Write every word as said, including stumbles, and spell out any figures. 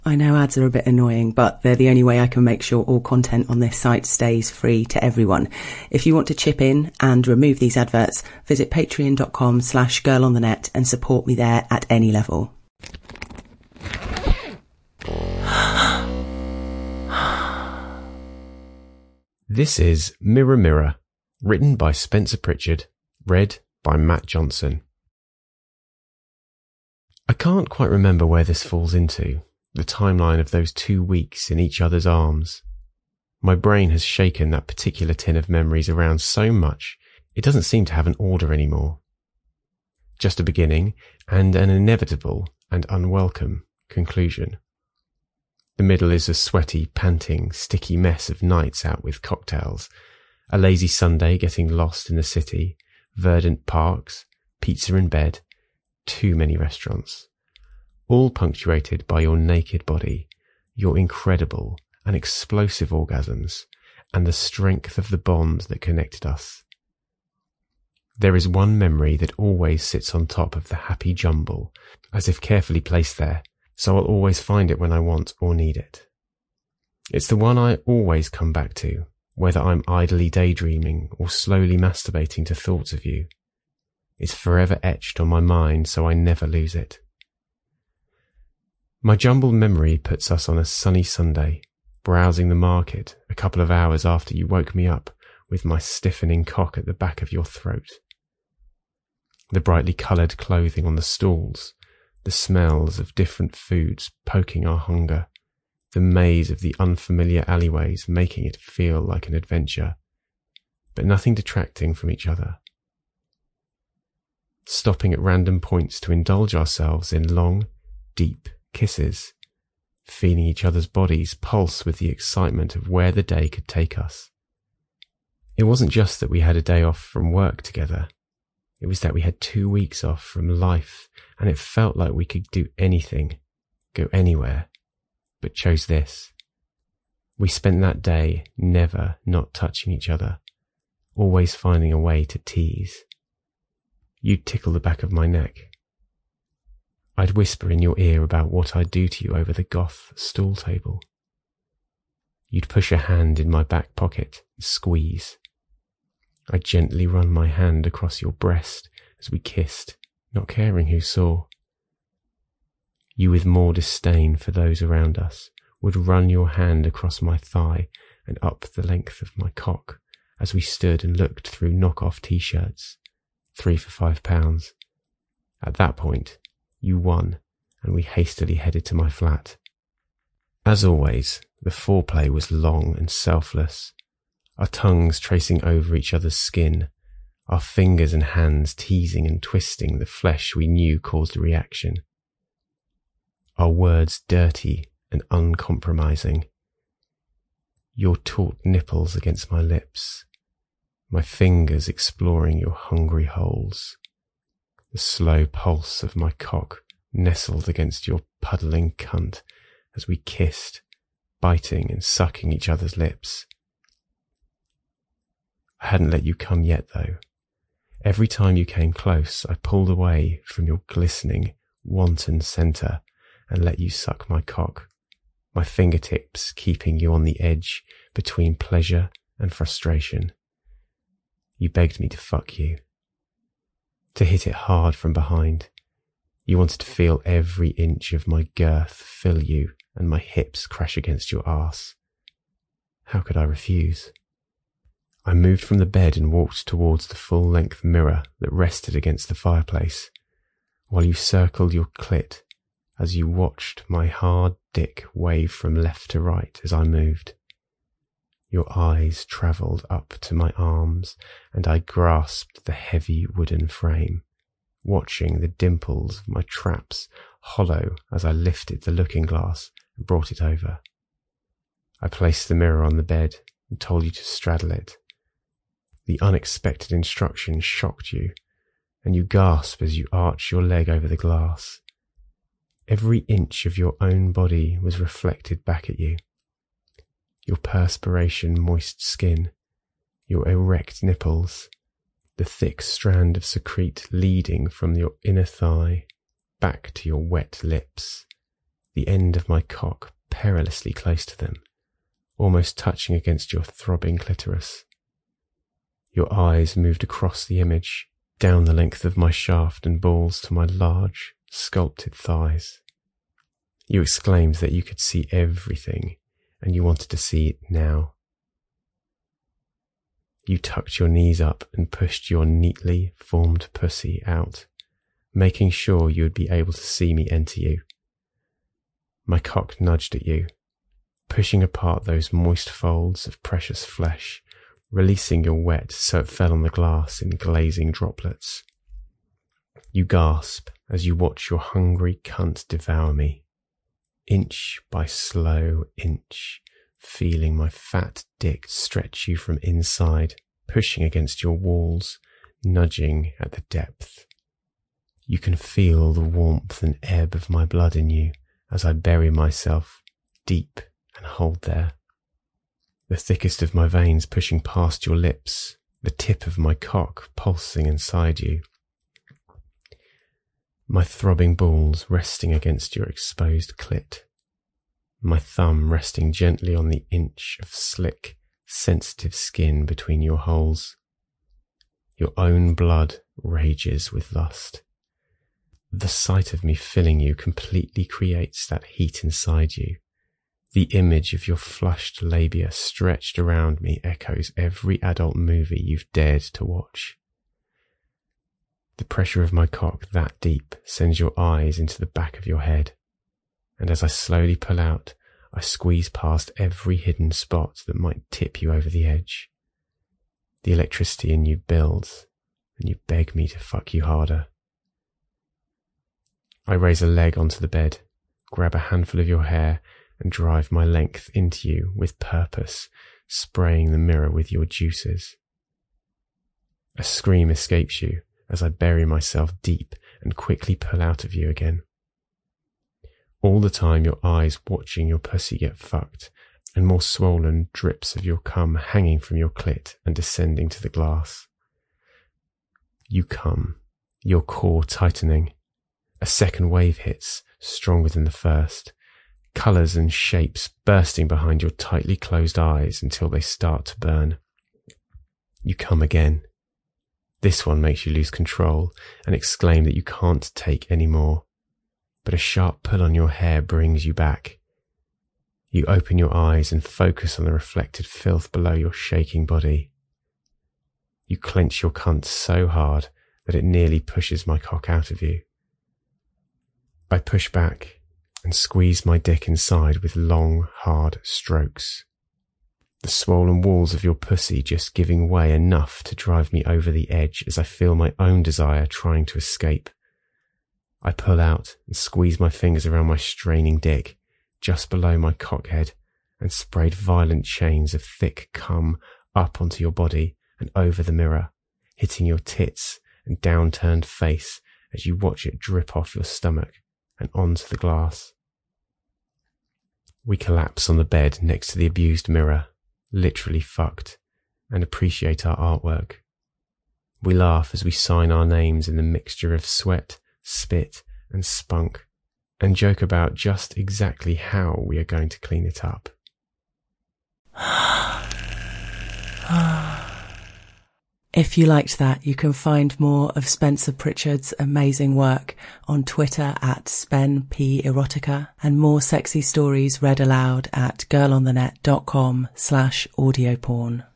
I know ads are a bit annoying, but they're the only way I can make sure all content on this site stays free to everyone. If you want to chip in and remove these adverts, visit patreon.com slash girl on the net and support me there at any level. This is Mirror Mirror, written by Spencer Pritchard, read by Matt Johnson. I can't quite remember where this falls into, the timeline of those two weeks in each other's arms. My brain has shaken that particular tin of memories around so much, it doesn't seem to have an order anymore. Just a beginning and an inevitable and unwelcome conclusion. The middle is a sweaty, panting, sticky mess of nights out with cocktails, a lazy Sunday getting lost in the city, verdant parks, pizza in bed, too many restaurants, all punctuated by your naked body, your incredible and explosive orgasms, and the strength of the bond that connected us. There is one memory that always sits on top of the happy jumble, as if carefully placed there, so I'll always find it when I want or need it. It's the one I always come back to, whether I'm idly daydreaming or slowly masturbating to thoughts of you. It's forever etched on my mind, so I never lose it. My jumbled memory puts us on a sunny Sunday, browsing the market a couple of hours after you woke me up with my stiffening cock at the back of your throat. The brightly coloured clothing on the stalls, the smells of different foods poking our hunger, the maze of the unfamiliar alleyways making it feel like an adventure, but nothing detracting from each other. Stopping at random points to indulge ourselves in long, deep kisses, feeling each other's bodies pulse with the excitement of where the day could take us. It wasn't just that we had a day off from work together. It was that we had two weeks off from life, and it felt like we could do anything, go anywhere, but chose this. We spent that day never not touching each other, always finding a way to tease. You'd tickle the back of my neck. I'd whisper in your ear about what I'd do to you over the goth stool table. You'd push a hand in my back pocket and squeeze. I'd gently run my hand across your breast as we kissed, not caring who saw. You, with more disdain for those around us, would run your hand across my thigh and up the length of my cock as we stood and looked through knock-off t-shirts, three for five pounds. At that point, you won, and we hastily headed to my flat. As always, the foreplay was long and selfless, our tongues tracing over each other's skin, our fingers and hands teasing and twisting the flesh we knew caused a reaction. Our words dirty and uncompromising. Your taut nipples against my lips, my fingers exploring your hungry holes, the slow pulse of my cock nestled against your puddling cunt as we kissed, biting and sucking each other's lips. I hadn't let you come yet, though. Every time you came close, I pulled away from your glistening, wanton centre and let you suck my cock, my fingertips keeping you on the edge between pleasure and frustration. You begged me to fuck you, to hit it hard from behind. You wanted to feel every inch of my girth fill you and my hips crash against your arse. How could I refuse? I moved from the bed and walked towards the full-length mirror that rested against the fireplace, while you circled your clit as you watched my hard dick wave from left to right as I moved. Your eyes travelled up to my arms, and I grasped the heavy wooden frame, watching the dimples of my traps hollow as I lifted the looking glass and brought it over. I placed the mirror on the bed and told you to straddle it. The unexpected instruction shocked you, and you gasped as you arched your leg over the glass. Every inch of your own body was reflected back at you. Your perspiration-moist skin, your erect nipples, the thick strand of secrete leading from your inner thigh back to your wet lips, the end of my cock perilously close to them, almost touching against your throbbing clitoris. Your eyes moved across the image, down the length of my shaft and balls to my large, sculpted thighs. You exclaimed that you could see everything, and you wanted to see it now. You tucked your knees up and pushed your neatly formed pussy out, making sure you would be able to see me enter you. My cock nudged at you, pushing apart those moist folds of precious flesh, releasing your wet so it fell on the glass in glazing droplets. You gasp as you watch your hungry cunt devour me, inch by slow inch, feeling my fat dick stretch you from inside, pushing against your walls, nudging at the depth. You can feel the warmth and ebb of my blood in you as I bury myself deep and hold there. The thickest of my veins pushing past your lips, the tip of my cock pulsing inside you. My throbbing balls resting against your exposed clit. My thumb resting gently on the inch of slick, sensitive skin between your holes. Your own blood rages with lust. The sight of me filling you completely creates that heat inside you. The image of your flushed labia stretched around me echoes every adult movie you've dared to watch. The pressure of my cock that deep sends your eyes into the back of your head, and as I slowly pull out, I squeeze past every hidden spot that might tip you over the edge. The electricity in you builds, and you beg me to fuck you harder. I raise a leg onto the bed, grab a handful of your hair, and drive my length into you with purpose, spraying the mirror with your juices. A scream escapes you as I bury myself deep and quickly pull out of you again. All the time your eyes watching your pussy get fucked, and more swollen drips of your cum hanging from your clit and descending to the glass. You come, your core tightening. A second wave hits, stronger than the first. Colours and shapes bursting behind your tightly closed eyes until they start to burn. You come again. This one makes you lose control and exclaim that you can't take any more. But a sharp pull on your hair brings you back. You open your eyes and focus on the reflected filth below your shaking body. You clench your cunt so hard that it nearly pushes my cock out of you. I push back and squeeze my dick inside with long, hard strokes. The swollen walls of your pussy just giving way enough to drive me over the edge as I feel my own desire trying to escape. I pull out and squeeze my fingers around my straining dick, just below my cockhead, and sprayed violent chains of thick cum up onto your body and over the mirror, hitting your tits and downturned face as you watch it drip off your stomach and onto the glass. We collapse on the bed next to the abused mirror, literally fucked, and appreciate our artwork. We laugh as we sign our names in the mixture of sweat, spit, and spunk, and joke about just exactly how we are going to clean it up. If you liked that, you can find more of Spencer Pritchard's amazing work on Twitter at SpenPerotica, and more sexy stories read aloud at girlonthenet.com slash audio porn.